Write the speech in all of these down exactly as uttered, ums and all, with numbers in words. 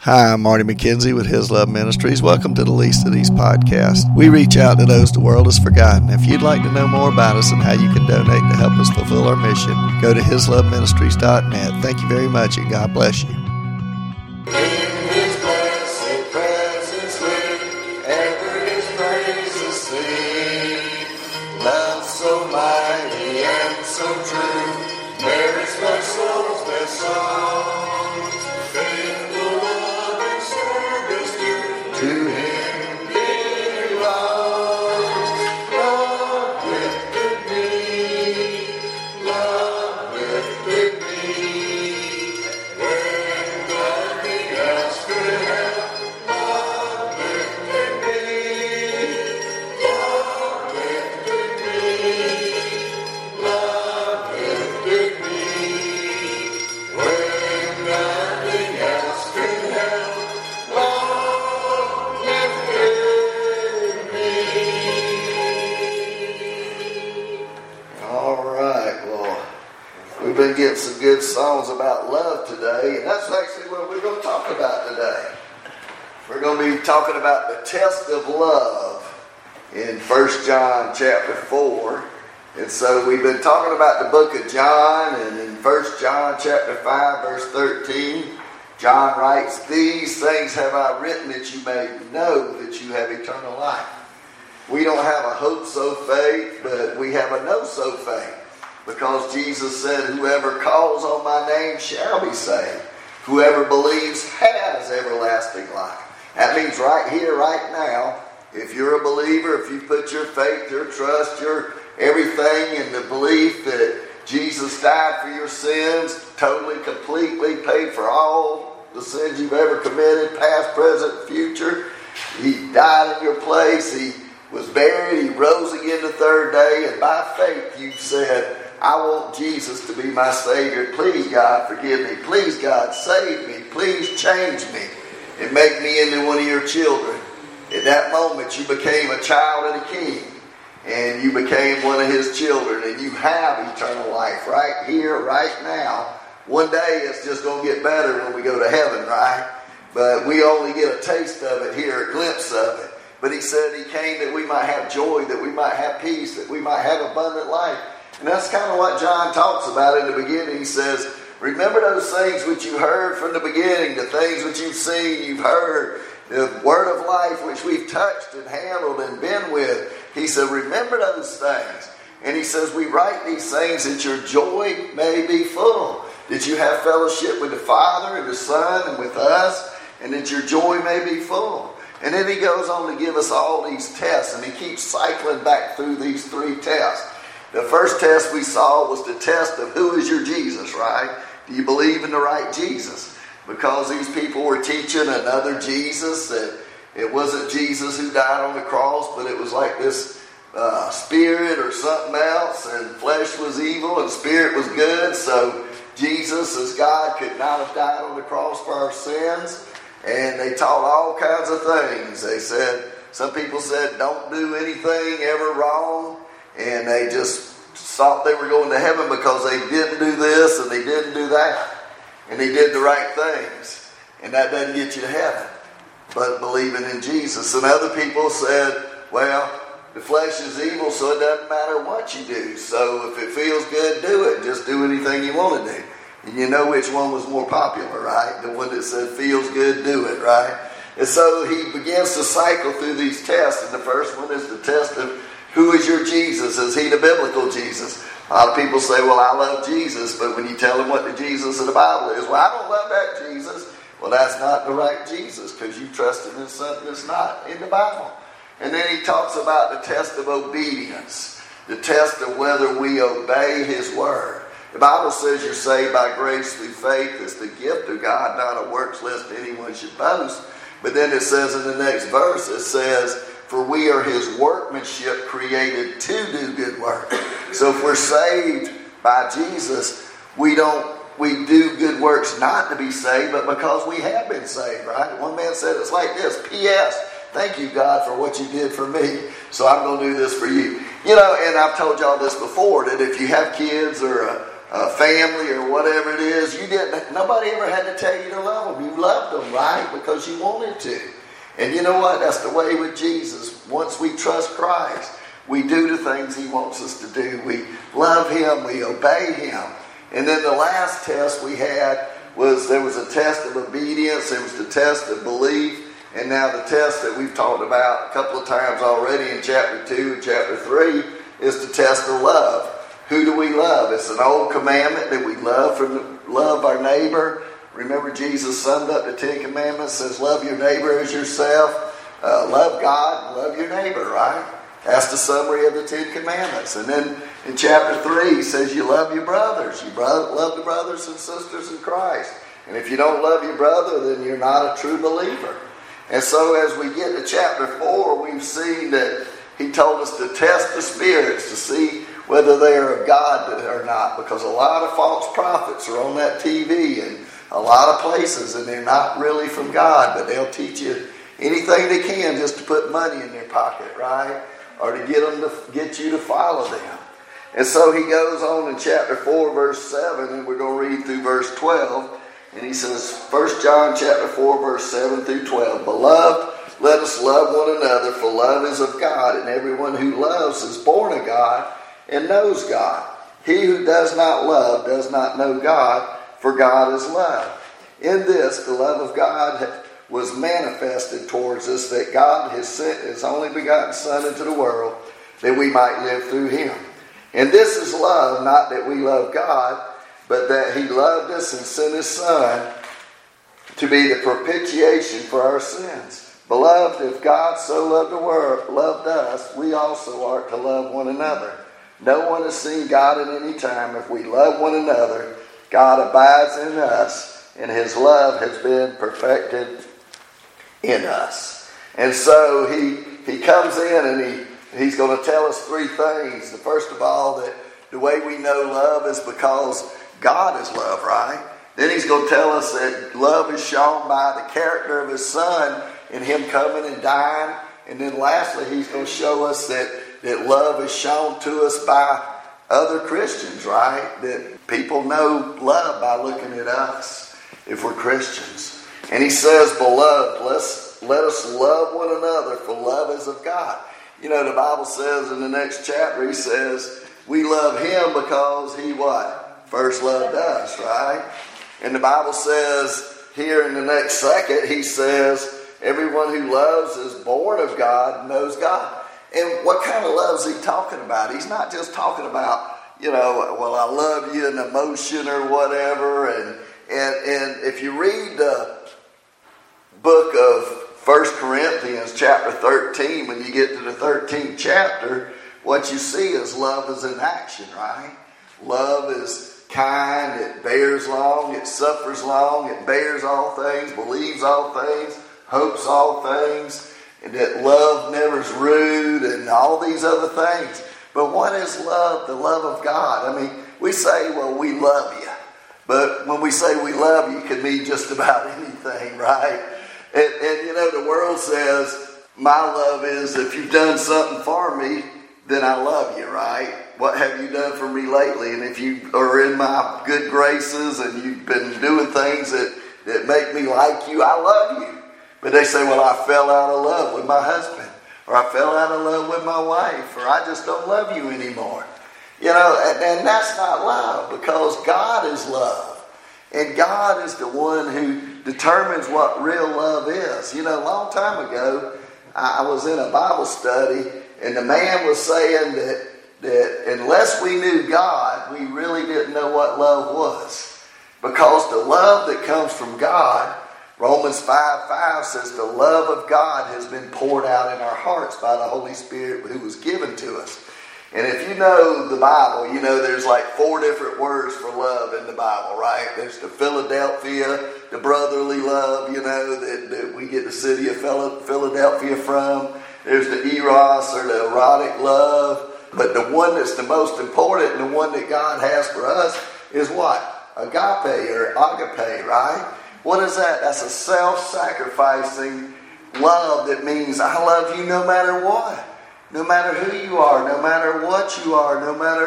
Hi, I'm Marty McKenzie with His Love Ministries. Welcome to the Least of These podcasts. We reach out to those the world has forgotten. If you'd like to know more about us and how you can donate to help us fulfill our mission, go to his love ministries dot net. Thank you very much, and God bless you. Been getting some good songs about love today, and that's actually what we're going to talk about today. We're going to be talking about the test of love in First John chapter four. And so we've been talking about the book of John, and in First John chapter five verse thirteen, John writes, "These things have I written that you may know that you have eternal life." We don't have a hope so faith, but we have a know so faith. Because Jesus said, "Whoever calls on my name shall be saved. Whoever believes has everlasting life." That means right here, right now, if you're a believer, if you put your faith, your trust, your everything in the belief that Jesus died for your sins, totally, completely paid for all the sins you've ever committed, past, present, future. He died in your place. He was buried. He rose again the third day. And by faith, you've said, "I want Jesus to be my Savior. Please, God, forgive me. Please, God, save me. Please change me and make me into one of your children." At that moment, you became a child of the King, and you became one of his children, and you have eternal life right here, right now. One day, it's just going to get better when we go to heaven, right? But we only get a taste of it here, a glimpse of it. But he said he came that we might have joy, that we might have peace, that we might have abundant life. And that's kind of what John talks about in the beginning. He says, "Remember those things which you heard from the beginning, the things which you've seen, you've heard, the word of life which we've touched and handled and been with." He said, "Remember those things." And he says, "We write these things that your joy may be full, that you have fellowship with the Father and the Son and with us, and that your joy may be full." And then he goes on to give us all these tests, and he keeps cycling back through these three tests. The first test we saw was the test of who is your Jesus, right? Do you believe in the right Jesus? Because these people were teaching another Jesus, that it wasn't Jesus who died on the cross, but it was like this uh, spirit or something else, and flesh was evil and spirit was good. So Jesus as God could not have died on the cross for our sins. And they taught all kinds of things. They said, some people said, don't do anything ever wrong. And they just thought they were going to heaven because they didn't do this and they didn't do that. And they did the right things. And that doesn't get you to heaven. But believing in Jesus. And other people said, well, the flesh is evil, so it doesn't matter what you do. So if it feels good, do it. Just do anything you want to do. And you know which one was more popular, right? The one that said, feels good, do it, right? And so he begins to cycle through these tests. And the first one is the test of, who is your Jesus? Is he the biblical Jesus? A lot of people say, well, I love Jesus. But when you tell them what the Jesus of the Bible is, well, I don't love that Jesus. Well, that's not the right Jesus, because you trusted in something that's not in the Bible. And then he talks about the test of obedience. The test of whether we obey his word. The Bible says you're saved by grace through faith. It's the gift of God, not of works, lest anyone should boast. But then it says in the next verse, it says, for we are his workmanship created to do good work. So if we're saved by Jesus, we don't, we do good works not to be saved, but because we have been saved, right? One man said it's like this, P S Thank you, God, for what you did for me. So I'm going to do this for you. You know, and I've told y'all this before, that if you have kids or a uh, family or whatever it is, you didn't. Nobody ever had to tell you to love them. You loved them, right? Because you wanted to. And you know what? That's the way with Jesus. Once we trust Christ, we do the things He wants us to do. We love Him. We obey Him. And then the last test we had was there was a test of obedience. There was the test of belief. And now the test that we've talked about a couple of times already in chapter two and chapter three is the test of love. Who do we love? It's an old commandment that we love from love our neighbor. Remember, Jesus summed up the Ten Commandments, says love your neighbor as yourself. Uh, love God, love your neighbor, right? That's the summary of the Ten Commandments. And then in chapter three, he says you love your brothers. You bro- love the brothers and sisters in Christ. And if you don't love your brother, then you're not a true believer. And so as we get to chapter four, we've seen that he told us to test the spirits to see whether they are of God or not. Because a lot of false prophets are on that T V and a lot of places, and they're not really from God, but they'll teach you anything they can just to put money in their pocket, right? Or to get them to get you to follow them. And so he goes on in chapter four, verse seven, and we're going to read through verse twelve. And he says, First John chapter four, verse seven through twelve, Beloved, let us love one another, for love is of God, and everyone who loves is born of God and knows God. He who does not love does not know God, for God is love. In this, the love of God was manifested towards us, that God has sent His only begotten Son into the world, that we might live through Him. And this is love, not that we love God, but that He loved us and sent His Son to be the propitiation for our sins. Beloved, if God so loved the world, loved us, we also are to love one another. No one has seen God at any time. If we love one another, God abides in us, and His love has been perfected in us. And so he he comes in and he he's going to tell us three things. The first of all, that the way we know love is because God is love, right? Then he's going to tell us that love is shown by the character of His Son and Him coming and dying. And then lastly, he's going to show us that, that love is shown to us by other Christians, right? That people know love by looking at us if we're Christians. And he says, Beloved, let's, let us love one another, for love is of God. You know, the Bible says in the next chapter, he says, we love Him because He what? First loved us, right? And the Bible says here in the next second, he says, everyone who loves is born of God, knows God. And what kind of love is he talking about? He's not just talking about, you know, well, I love you in emotion or whatever. And, and, and if you read the book of First Corinthians chapter thirteen, when you get to the thirteenth chapter, what you see is love is in action, right? Love is kind, it bears long, it suffers long, it bears all things, believes all things, hopes all things, and that love never is rude, and all these other things. But what is love? The love of God. I mean, we say, well, we love you. But when we say we love you, it can mean just about anything, right? And, and you know, the world says, my love is if you've done something for me, then I love you, right? What have you done for me lately? And if you are in my good graces and you've been doing things that, that make me like you, I love you. But they say, well, I fell out of love with my husband, or I fell out of love with my wife, or I just don't love you anymore. You know, and, and that's not love, because God is love. And God is the one who determines what real love is. You know, a long time ago, I was in a Bible study, and the man was saying that, that unless we knew God, we really didn't know what love was. Because the love that comes from God, Romans five five says the love of God has been poured out in our hearts by the Holy Spirit who was given to us. And if you know the Bible, you know there's like four different words for love in the Bible, right? There's the Philadelphia, the brotherly love, you know, that, that we get the city of Philadelphia from. There's the eros, or the erotic love. But the one that's the most important, and the one that God has for us, is what? Agape, or agape, right? What is that? That's a self-sacrificing love that means I love you no matter what. No matter who you are, no matter what you are, no matter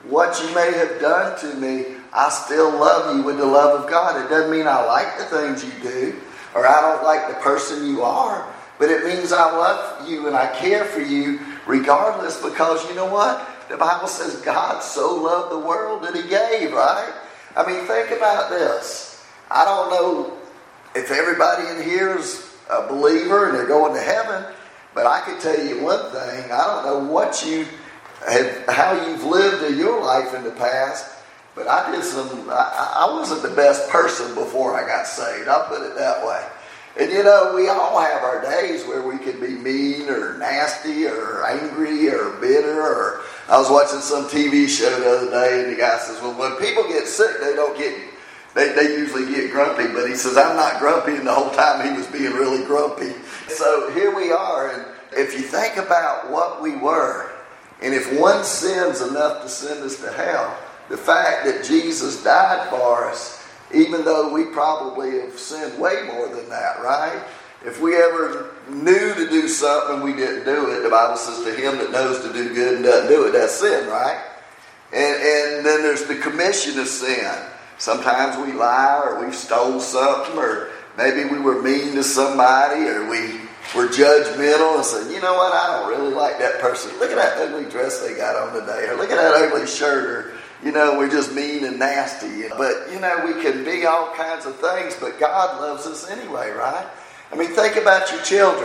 what you may have done to me, I still love you with the love of God. It doesn't mean I like the things you do, or I don't like the person you are, but it means I love you and I care for you regardless, because you know what? The Bible says God so loved the world that he gave, right? I mean, think about this. I don't know if everybody in here is a believer and they're going to heaven, but I can tell you one thing. I don't know what you have, how you've lived in your life in the past, but I did some, I, I wasn't the best person before I got saved. I'll put it that way. And you know, we all have our days where we can be mean or nasty or angry or bitter. Or I was watching some T V show the other day, and the guy says, well, when people get sick, they don't get, they, they usually get grumpy. But he says, I'm not grumpy, and the whole time he was being really grumpy. So here we are, and if you think about what we were, and if one sin's enough to send us to hell, the fact that Jesus died for us, even though we probably have sinned way more than that, right? If we ever knew to do something and we didn't do it, the Bible says to him that knows to do good and doesn't do it, that's sin, right? And, and then there's the commission of sin. Sometimes we lie, or we stole something, or maybe we were mean to somebody, or we were judgmental and said, you know what, I don't really like that person. Look at that ugly dress they got on today, or look at that ugly shirt, or you know, we're just mean and nasty. But, you know, we can be all kinds of things, but God loves us anyway, right? I mean, think about your children.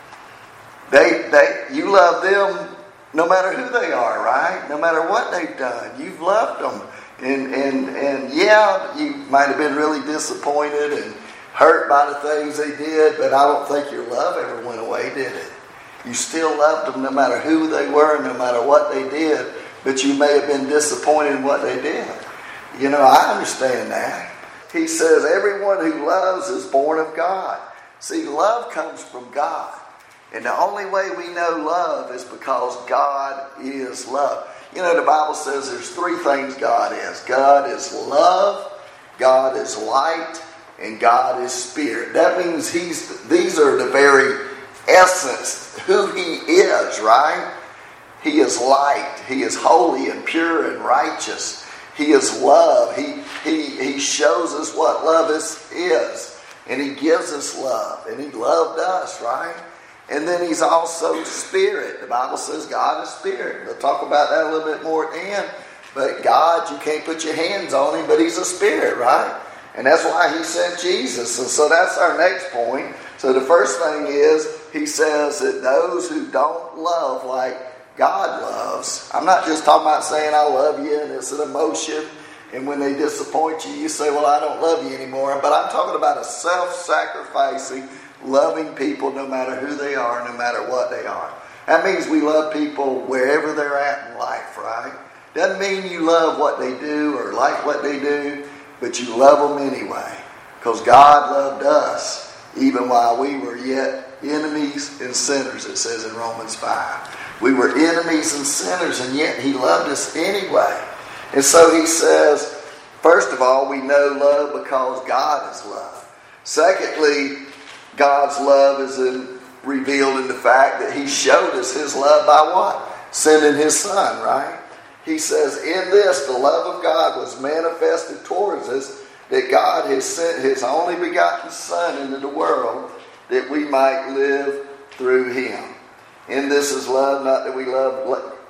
They, they, you love them no matter who they are, right? No matter what they've done. You've loved them. And, and, and yeah, you might have been really disappointed and hurt by the things they did, but I don't think your love ever went away, did it? You still loved them no matter who they were, no matter what they did. But you may have been disappointed in what they did. You know, I understand that. He says everyone who loves is born of God. See, love comes from God. And the only way we know love is because God is love. You know, the Bible says there's three things God is. God is love, God is light, and God is spirit. That means he's. These are the very essence, who he is, right? He is light. He is holy and pure and righteous. He is love. He, he, he shows us what love is, is. And he gives us love. And he loved us, right? And then he's also spirit. The Bible says God is spirit. We'll talk about that a little bit more at the end. But God, you can't put your hands on him, but he's a spirit, right? And that's why he sent Jesus. And so that's our next point. So the first thing is, he says that those who don't love like God loves. I'm not just talking about saying I love you and it's an emotion, and when they disappoint you, you say, well, I don't love you anymore. But I'm talking about a self-sacrificing, loving people no matter who they are, no matter what they are. That means we love people wherever they're at in life, right? Doesn't mean you love what they do or like what they do, but you love them anyway. Because God loved us even while we were yet enemies and sinners, it says in Romans five. We were enemies and sinners, and yet he loved us anyway. And so he says, first of all, we know love because God is love. Secondly, God's love is in, revealed in the fact that he showed us his love by what? Sending his son, right? He says, in this, the love of God was manifested towards us, that God has sent his only begotten son into the world that we might live through him. In this is love, not that we love,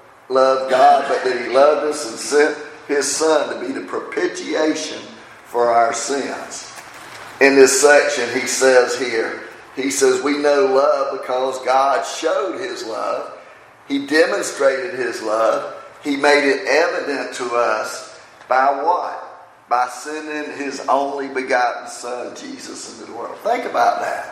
love God, but that he loved us and sent his son to be the propitiation for our sins. In this section, he says here, he says, we know love because God showed his love. He demonstrated his love. He made it evident to us by what? By sending his only begotten son, Jesus, into the world. Think about that.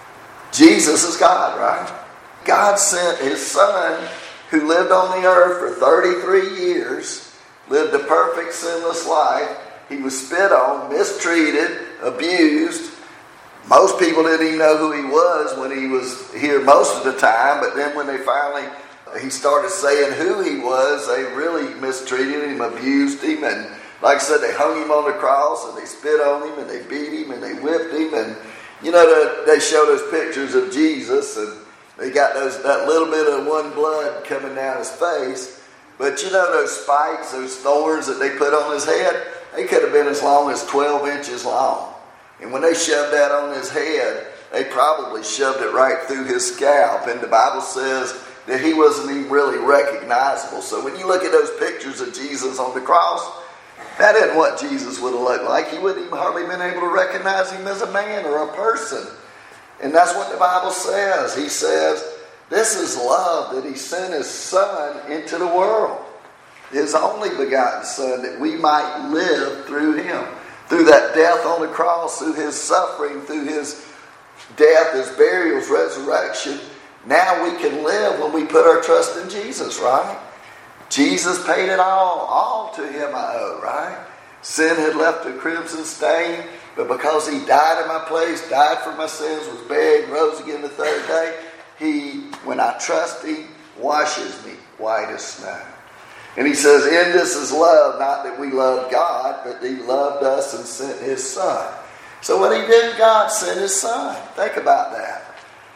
Jesus is God, right? God sent his son who lived on the earth for thirty-three years, lived a perfect sinless life. He was spit on, mistreated, abused. Most people didn't even know who he was when he was here most of the time, but then when they finally, he started saying who he was, they really mistreated him, abused him, and like I said, they hung him on the cross, and they spit on him, and they beat him, and they whipped him, and you know, they show those pictures of Jesus, and they got those that little bit of one blood coming down his face. But you know those spikes, those thorns that they put on his head, they could have been as long as twelve inches long. And when they shoved that on his head, they probably shoved it right through his scalp. And the Bible says that he wasn't even really recognizable. So when you look at those pictures of Jesus on the cross, that isn't what Jesus would have looked like. He wouldn't even hardly been able to recognize him as a man or a person. And that's what the Bible says. He says, this is love, that he sent his Son into the world. His only begotten Son, that we might live through him. Through that death on the cross, through his suffering, through his death, his burial, his resurrection. Now we can live when we put our trust in Jesus, right? Jesus paid it all. All to him I owe, right? Sin had left a crimson stain, but because he died in my place, died for my sins, was buried, rose again the third day, he, when I trust him, washes me white as snow. And he says, in this is love, not that we love God, but he loved us and sent his Son. So what he did, God sent his Son. Think about that.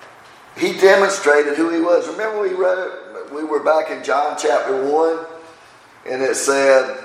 He demonstrated who he was. Remember we read, we were back in John chapter one, and it said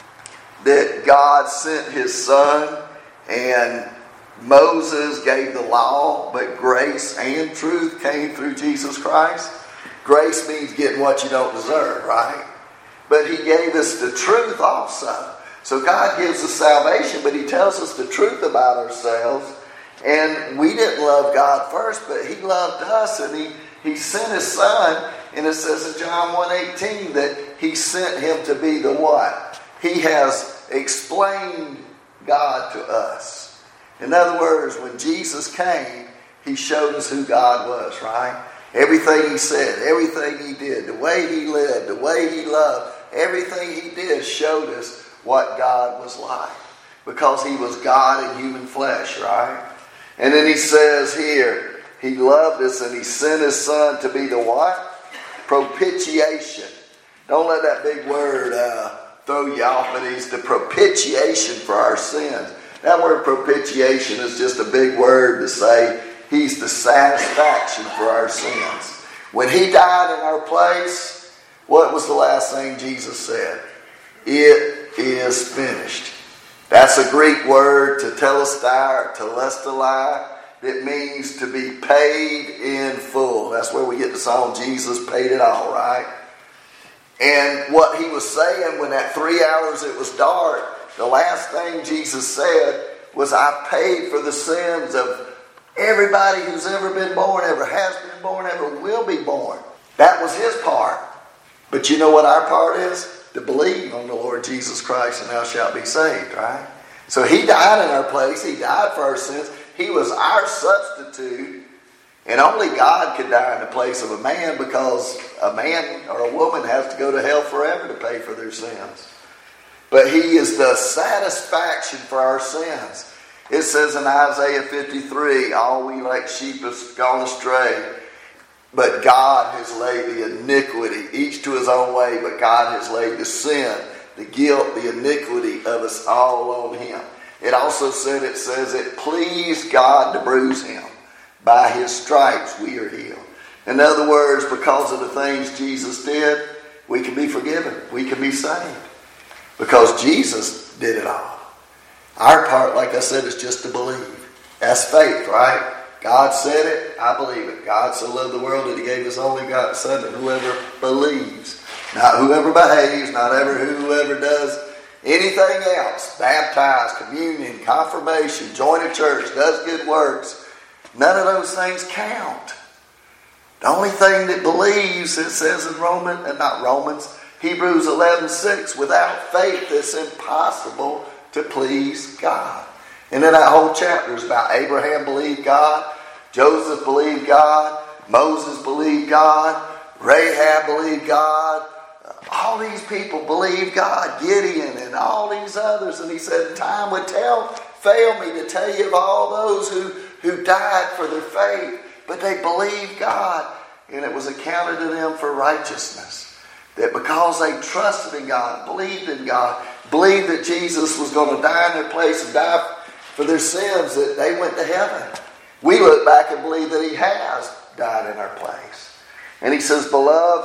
that God sent his Son, and Moses gave the law, but grace and truth came through Jesus Christ. Grace means getting what you don't deserve, right? But he gave us the truth also. So God gives us salvation, but he tells us the truth about ourselves. And we didn't love God first, but he loved us, and he, he sent his Son. And it says in John one eighteen that he sent him to be the what? He has explained God to us. In other words, when Jesus came, he showed us who God was, right? Everything he said, everything he did, the way he lived, the way he loved, everything he did showed us what God was like. Because he was God in human flesh, right? And then he says here, he loved us and he sent his Son to be the what? Propitiation. Don't let that big word uh, throw you off, but he's the propitiation for our sins. That word propitiation is just a big word to say he's the satisfaction for our sins. When he died in our place, what was the last thing Jesus said? It is finished. That's a Greek word, tetelestai, telestai. It means to be paid in full. That's where we get the song, Jesus Paid It All, right? And what he was saying when at three hours it was dark, the last thing Jesus said was, I paid for the sins of everybody who's ever been born, ever has been born, ever will be born. That was his part. But you know what our part is? To believe on the Lord Jesus Christ and thou shalt be saved, right? So he died in our place. He died for our sins. He was our substitute. And only God could die in the place of a man, because a man or a woman has to go to hell forever to pay for their sins. But he is the satisfaction for our sins. It says in Isaiah fifty-three, all we like sheep have gone astray, but God has laid the iniquity, each to his own way, but God has laid the sin, the guilt, the iniquity of us all on him. It also said, it says, it pleased God to bruise him. By his stripes we are healed. In other words, because of the things Jesus did, we can be forgiven. We can be saved. Because Jesus did it all. Our part, like I said, is just to believe. That's faith, right? God said it, I believe it. God so loved the world that he gave his only begotten Son, that whoever believes, not whoever behaves, not ever whoever does anything else, baptized, communion, confirmation, join a church, does good works, none of those things count. The only thing that believes, it says in Romans, and not Romans, Hebrews eleven six, without faith it's impossible to please God. And then that whole chapter is about Abraham believed God, Joseph believed God, Moses believed God, Rahab believed God. All these people believed God, Gideon and all these others. And he said, time would tell, fail me to tell you of all those who, who died for their faith. But they believed God, and it was accounted to them for righteousness. That because they trusted in God, believed in God, believed that Jesus was going to die in their place and die for their sins, that they went to heaven. We look back and believe that he has died in our place. And he says, beloved,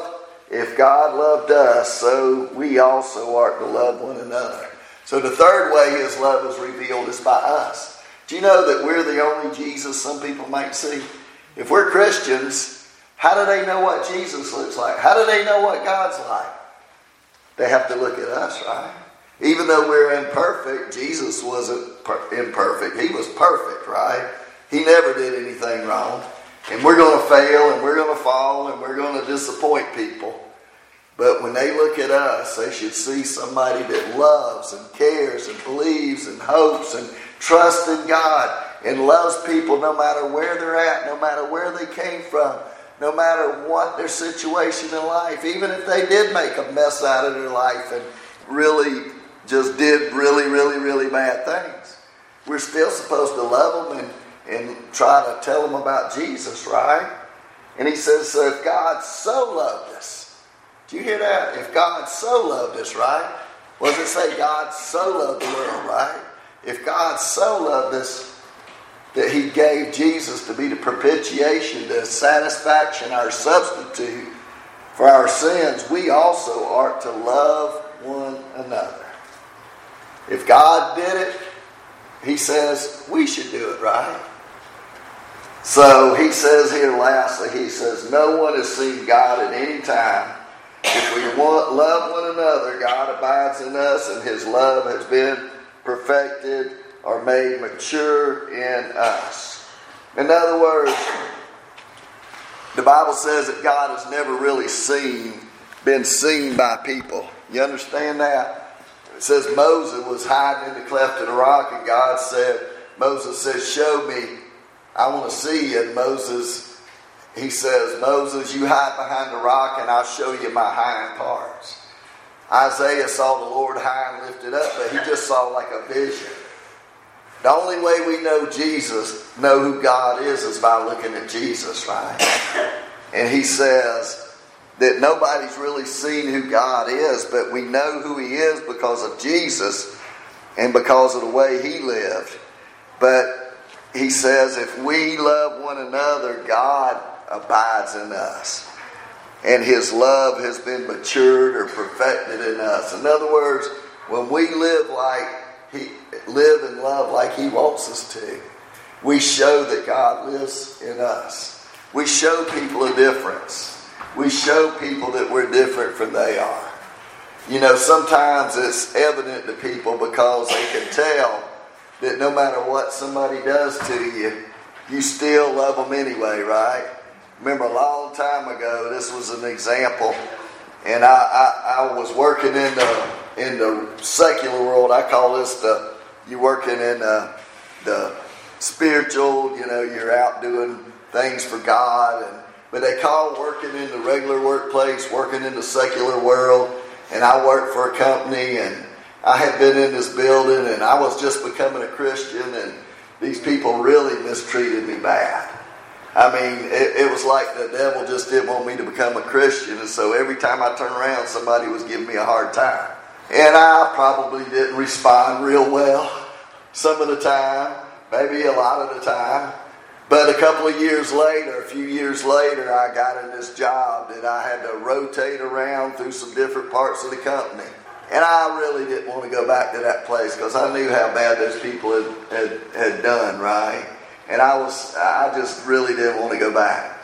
if God loved us, so we also are to love one another. So the third way his love is revealed is by us. Do you know that we're the only Jesus some people might see? If we're Christians, how do they know what Jesus looks like? How do they know what God's like? They have to look at us, right? Even though we're imperfect, Jesus wasn't per- imperfect. He was perfect, right? He never did anything wrong. And we're going to fail, and we're going to fall, and we're going to disappoint people. But when they look at us, they should see somebody that loves and cares and believes and hopes and trusts in God and loves people no matter where they're at, no matter where they came from, no matter what their situation in life. Even if they did make a mess out of their life and really just did really, really, really bad things, we're still supposed to love them and, and try to tell them about Jesus, right? And he says, so if God so loved us, do you hear that? If God so loved us, right? What does it say? God so loved the world, right? If God so loved us that he gave Jesus to be the propitiation, the satisfaction, our substitute for our sins, we also are to love one another. If God did it, he says we should do it, right? So he says here lastly, he says, no one has seen God at any time. If we want, love one another, God abides in us, and his love has been perfected or made mature in us. In other words, the Bible says that God has never really seen, been seen by people. You understand that? It says Moses was hiding in the cleft of the rock, and God said, Moses says, show me, I want to see you. And Moses, he says, Moses, you hide behind the rock and I'll show you my hind parts. Isaiah saw the Lord high and lifted up, but he just saw like a vision. The only way we know Jesus, know who God is, is by looking at Jesus, right? And he says that nobody's really seen who God is, but we know who he is because of Jesus and because of the way he lived. But he says if we love one another, God abides in us. And his love has been matured or perfected in us. In other words, when we live like he live and love like he wants us to, we show that God lives in us. We show people a difference. We show people that we're different from they are. You know, sometimes it's evident to people because they can tell that no matter what somebody does to you, you still love them anyway, right? Remember a long time ago, this was an example, and I, I, I was working in the in the secular world. I call this the, you working in the, the spiritual, you know, you're out doing things for God, and but they call working in the regular workplace, working in the secular world, and I worked for a company, and I had been in this building, and I was just becoming a Christian, and these people really mistreated me bad. I mean, it, it was like the devil just didn't want me to become a Christian. And so every time I turned around, somebody was giving me a hard time. And I probably didn't respond real well some of the time, maybe a lot of the time. But a couple of years later, a few years later, I got in this job that I had to rotate around through some different parts of the company. And I really didn't want to go back to that place because I knew how bad those people had, had, had done, right? And I was, I just really didn't want to go back.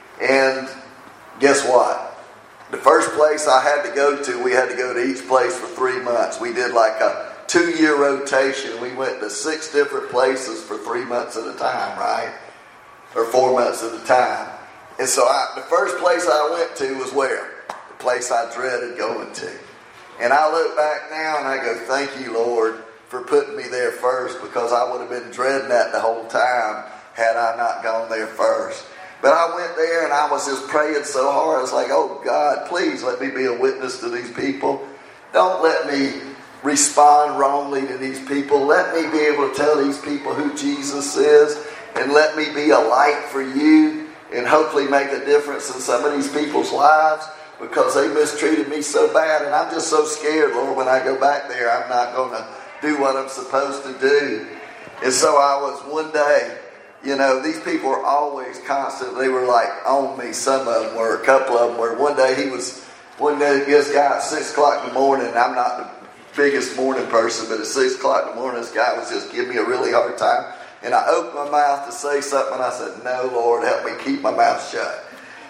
And guess what? The first place I had to go to, we had to go to each place for three months. We did like a two-year rotation. We went to six different places for three months at a time, right? Or four months at a time. And so I, the first place I went to was where? The place I dreaded going to. And I look back now and I go, thank you, Lord, for putting me there first, because I would have been dreading that the whole time had I not gone there first. But I went there and I was just praying so hard. I was like, oh God, please let me be a witness to these people. Don't let me respond wrongly to these people. Let me be able to tell these people who Jesus is, and let me be a light for you and hopefully make a difference in some of these people's lives, because they mistreated me so bad. And I'm just so scared, Lord, when I go back there, I'm not going to do what I'm supposed to do. And so I was one day, you know, these people were always constant. They were like on me. Some of them were, a couple of them were. One day he was one day this guy at six o'clock in the morning, and I'm not the biggest morning person, but at six o'clock in the morning, this guy was just giving me a really hard time. And I opened my mouth to say something, and I said, no, Lord, help me keep my mouth shut.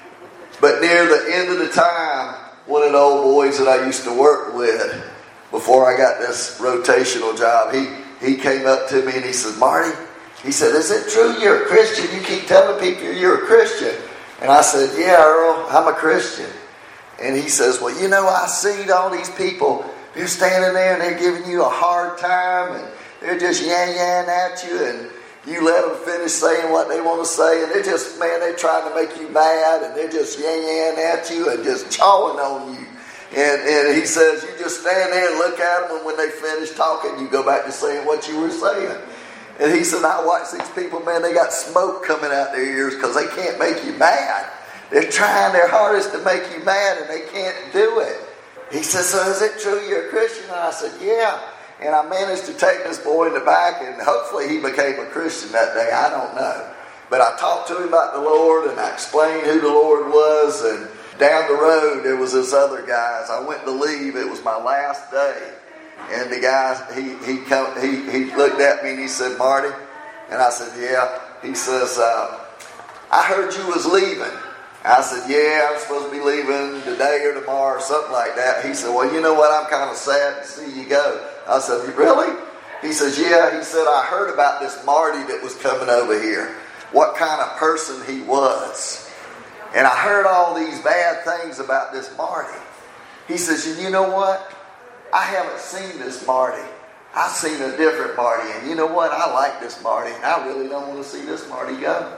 But near the end of the time, one of the old boys that I used to work with, before I got this rotational job, he, he came up to me and he said, Marty, he said, is it true you're a Christian? You keep telling people you're a Christian. And I said, yeah, Earl, I'm a Christian. And he says, well, you know, I see all these people, they're standing there and they're giving you a hard time and they're just yan-yan at you, and you let them finish saying what they want to say, and they're just, man, they're trying to make you mad, and they're just yan-yan at you and just chawing on you. And, and he says, you just stand there and look at them, and when they finish talking, you go back to saying what you were saying. And he said, I watch these people, man, they got smoke coming out their ears because they can't make you mad. They're trying their hardest to make you mad, and they can't do it. He said, so is it true you're a Christian? And I said, yeah. And I managed to take this boy in the back, and hopefully he became a Christian that day. I don't know. But I talked to him about the Lord, and I explained who the Lord was. And down the road, there was this other guy. As I went to leave, it was my last day. And the guy, he he come, he, he looked at me and he said, Marty? And I said, yeah. He says, uh, I heard you was leaving. I said, yeah, I'm supposed to be leaving today or tomorrow or something like that. He said, well, you know what? I'm kind of sad to see you go. I said, really? He says, yeah. He said, I heard about this Marty that was coming over here. What kind of person he was. And I heard all these bad things about this Marty. He says, and you know what? I haven't seen this Marty. I've seen a different Marty. And you know what? I like this Marty. And I really don't want to see this Marty go.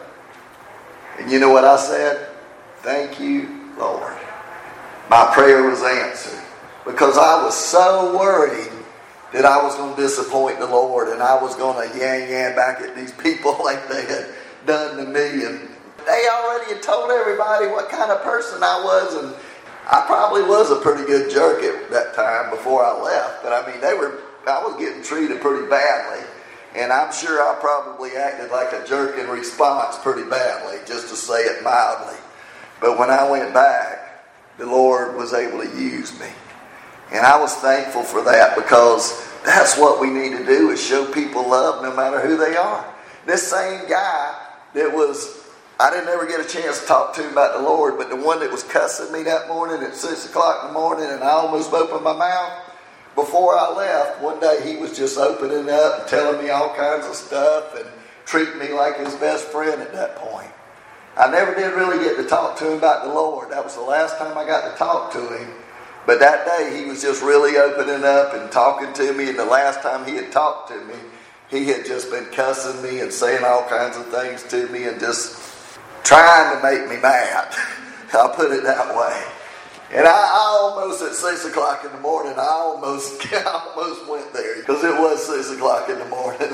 And you know what I said? Thank you, Lord. My prayer was answered. Because I was so worried that I was going to disappoint the Lord. And I was going to yan-yan back at these people like they had done to me. And they already had told everybody what kind of person I was. And I probably was a pretty good jerk at that time before I left. But I mean, they were, I was getting treated pretty badly. And I'm sure I probably acted like a jerk in response pretty badly, just to say it mildly. But when I went back, the Lord was able to use me. And I was thankful for that, because that's what we need to do, is show people love no matter who they are. This same guy that was, I didn't ever get a chance to talk to him about the Lord, but the one that was cussing me that morning at six o'clock in the morning, and I almost opened my mouth, before I left, one day he was just opening up and telling me all kinds of stuff and treating me like his best friend at that point. I never did really get to talk to him about the Lord. That was the last time I got to talk to him. But that day he was just really opening up and talking to me. And the last time he had talked to me, he had just been cussing me and saying all kinds of things to me and just trying to make me mad. I'll put it that way. And I, I almost, at six o'clock in the morning, I almost, I almost went there. Because it was six o'clock in the morning.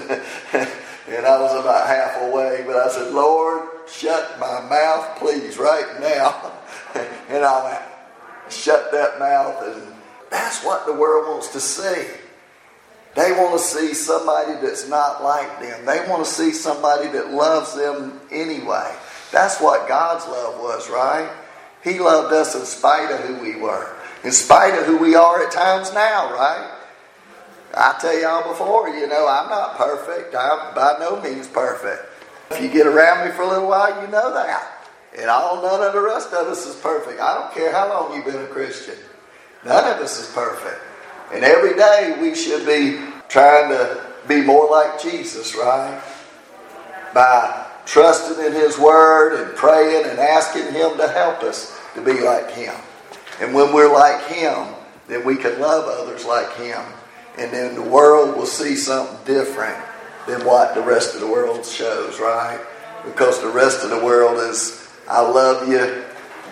And I was about half away. But I said, Lord, shut my mouth, please, right now. And I went, shut that mouth. And that's what the world wants to see. They want to see somebody that's not like them. They want to see somebody that loves them anyway. That's what God's love was, right? He loved us in spite of who we were. In spite of who we are at times now, right? I tell y'all before, you know, I'm not perfect. I'm by no means perfect. If you get around me for a little while, you know that. And all, none of the rest of us is perfect. I don't care how long you've been a Christian. None of us is perfect. And every day we should be trying to be more like Jesus, right? By trusting in His Word and praying and asking Him to help us to be like Him. And when we're like Him, then we can love others like Him. And then the world will see something different than what the rest of the world shows, right? Because the rest of the world is, I love you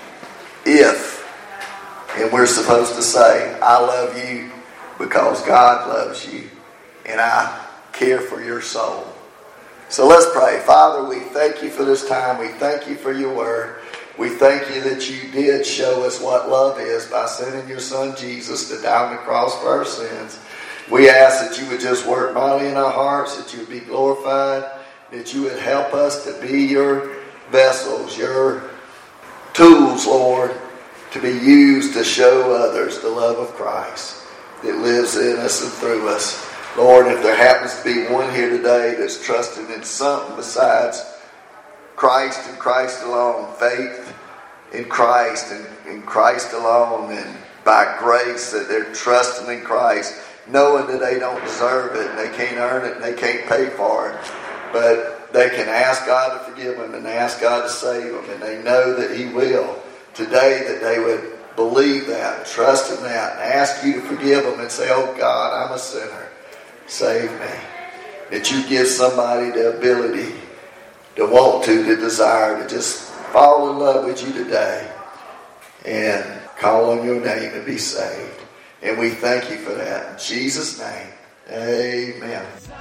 if. And we're supposed to say, I love you because God loves you. And I care for your soul. So let's pray. Father, we thank you for this time. We thank you for your word. We thank you that you did show us what love is by sending your son Jesus to die on the cross for our sins. We ask that you would just work mightily in our hearts, that you would be glorified, that you would help us to be your vessels, your tools, Lord, to be used to show others the love of Christ that lives in us and through us. Lord, if there happens to be one here today that's trusting in something besides Christ and Christ alone, faith in Christ and in Christ alone, and by grace that they're trusting in Christ, knowing that they don't deserve it and they can't earn it and they can't pay for it, but they can ask God to forgive them and ask God to save them, and they know that He will. Today, that they would believe that, trust in that, and ask you to forgive them and say, oh God, I'm a sinner. Save me. That you give somebody the ability to want to, to desire, to just fall in love with you today and call on your name and be saved. And we thank you for that. In Jesus' name, amen.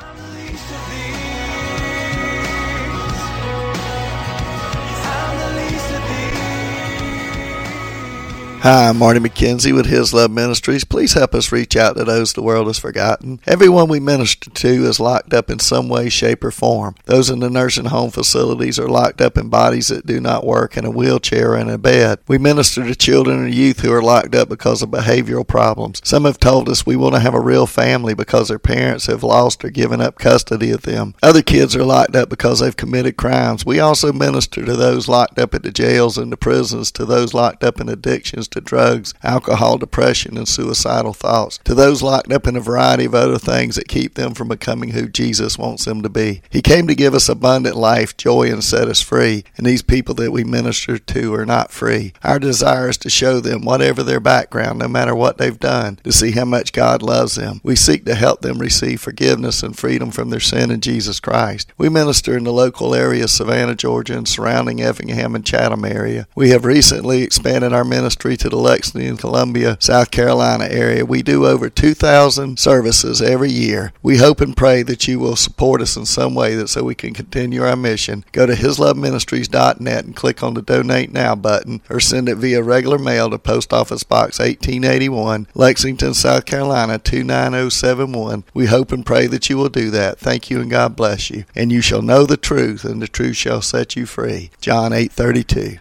Hi, I'm Marty McKenzie with His Love Ministries. Please help us reach out to those the world has forgotten. Everyone we minister to is locked up in some way, shape, or form. Those in the nursing home facilities are locked up in bodies that do not work, in a wheelchair and a bed. We minister to children and youth who are locked up because of behavioral problems. Some have told us we want to have a real family because their parents have lost or given up custody of them. Other kids are locked up because they've committed crimes. We also minister to those locked up at the jails and the prisons, to those locked up in addictions to drugs, alcohol, depression, and suicidal thoughts, to those locked up in a variety of other things that keep them from becoming who Jesus wants them to be. He came to give us abundant life, joy, and set us free, and these people that we minister to are not free. Our desire is to show them, whatever their background, no matter what they've done, to see how much God loves them. We seek to help them receive forgiveness and freedom from their sin in Jesus Christ. We minister in the local area, Savannah, Georgia, and surrounding Effingham and Chatham area. We have recently expanded our ministry to the Lexington, Columbia, South Carolina area. We do over two thousand services every year. We hope and pray that you will support us in some way that so we can continue our mission. Go to his love ministries dot net and click on the Donate Now button, or send it via regular mail to Post Office Box eighteen eighty-one, Lexington, South Carolina two nine zero seven one. We hope and pray that you will do that. Thank you and God bless you. And you shall know the truth, and the truth shall set you free. John eight thirty-two.